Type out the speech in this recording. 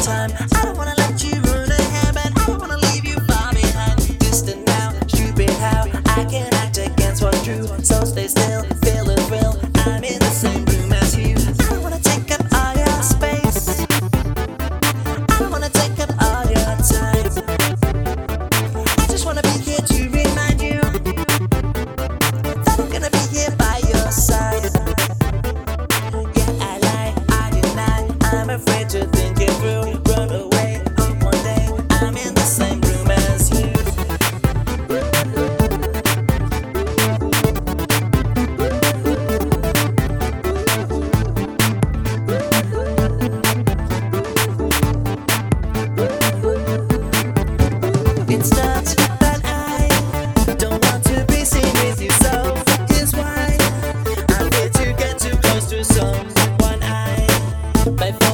time. I don't wanna let you run ahead, but I don't wanna leave you far behind. Distant now, stupid how I can act against what's true. So stay still, feel the thrill. I'm in the same room as you. I don't wanna take up all your space. I don't wanna take up all your time. I just wanna be here to remind you that I'm gonna be here by your side. Yeah, I lie, I deny. I'm afraid to think it through. Run away, hope one day I'm in the same room as you. It's not that I don't want to be seen with you, so here's why I'm here to get too close to someone I